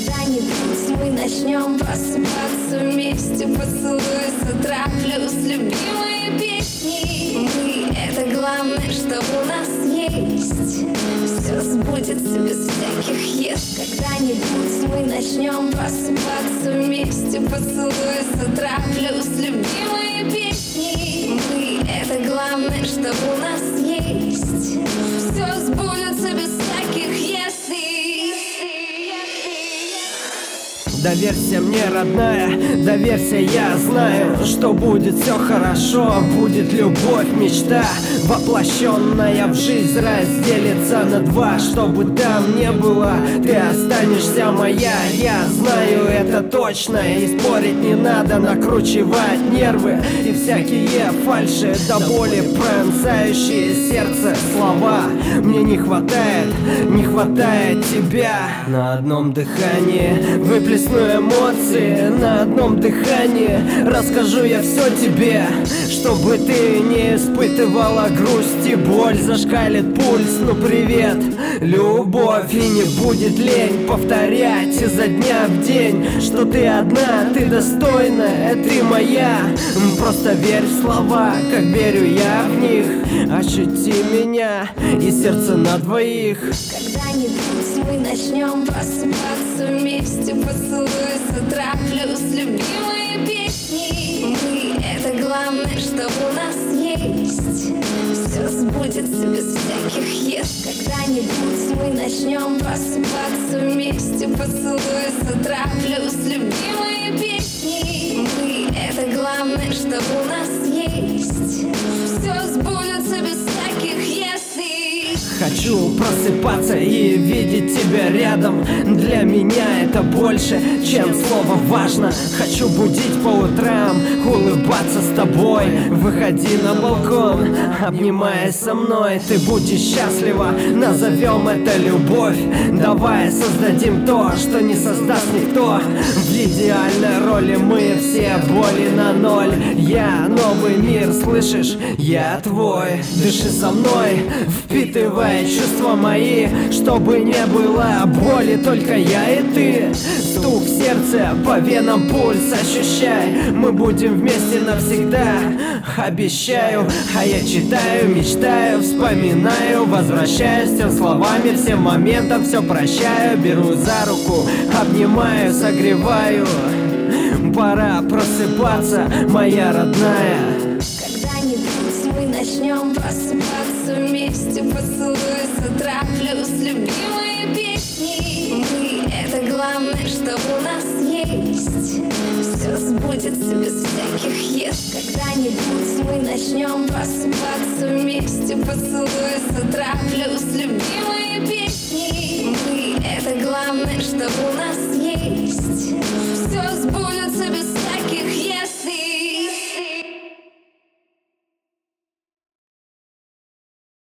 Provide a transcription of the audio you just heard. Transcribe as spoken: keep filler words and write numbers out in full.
Когда-нибудь мы начнем просыпаться вместе, поцелуй с утра плюс любимые песни. Мы — это главное, что у нас есть. Все сбудется без всяких «если». Когда-нибудь мы начнем просыпаться вместе, поцелуй с утра плюс любимые песни. Мы — это главное, что у нас есть. Все сбудется без всяких «если». Доверься мне, родная, доверься, я знаю, что будет все хорошо. Будет любовь, мечта, воплощенная в жизнь, разделится на два. Что бы там ни было, ты останешься моя. Я знаю это точно, и спорить не надо, накручивать нервы и всякие фальши до боли пронзающие сердце слова. Мне не хватает, не хватает тебя. На одном дыхании выплесну эмоции, на одном дыхании расскажу я все тебе, чтобы ты не испытывала грусть и боль. Зашкалит пульс, ну привет, любовь. И не будет лень повторять изо дня в день, что ты одна, ты достойна, ты моя. Просто верь в слова, как верю я в них. Ощути меня и сердце на двоих. Когда-нибудь мы начнем просыпаться вместе, поцелуй с утра плюс любимые песни. Мы — это главное, что у нас есть. Все сбудется без всяких «если». Когда-нибудь мы начнем просыпаться вместе, поцелуй с утра плюс любимые песни. Мы — это главное, что у нас есть. Все сбудется без всяких «если». Хочу просыпаться и видеть тебя рядом. Для меня это больше, чем слово важно. Хочу будить по утрам, улыбаться с тобой. Выходи на балкон, обнимая со мной. Ты будешь счастлива, назовем это любовь. Давай создадим то, что не создаст никто. В идеальной роли мы все боли на ноль. Я новый мир, слышишь? Я твой. Дыши со мной, впитывай чувства мои, чтобы не было боли, только я и ты. Стук в сердце, по венам пульс ощущай. Мы будем вместе навсегда, обещаю. А я читаю, мечтаю, вспоминаю, возвращаюсь всем словами, всем моментам, все прощаю. Беру за руку, обнимаю, согреваю. Пора просыпаться, моя родная. Когда-нибудь мы начнем просыпаться вместе, поцелуй с утра плюс любимые песни. Мы — это главное, что у нас есть. Все сбудется без всяких «если». Когда-нибудь мы начнем просыпаться вместе, поцелуй с утра плюс любимые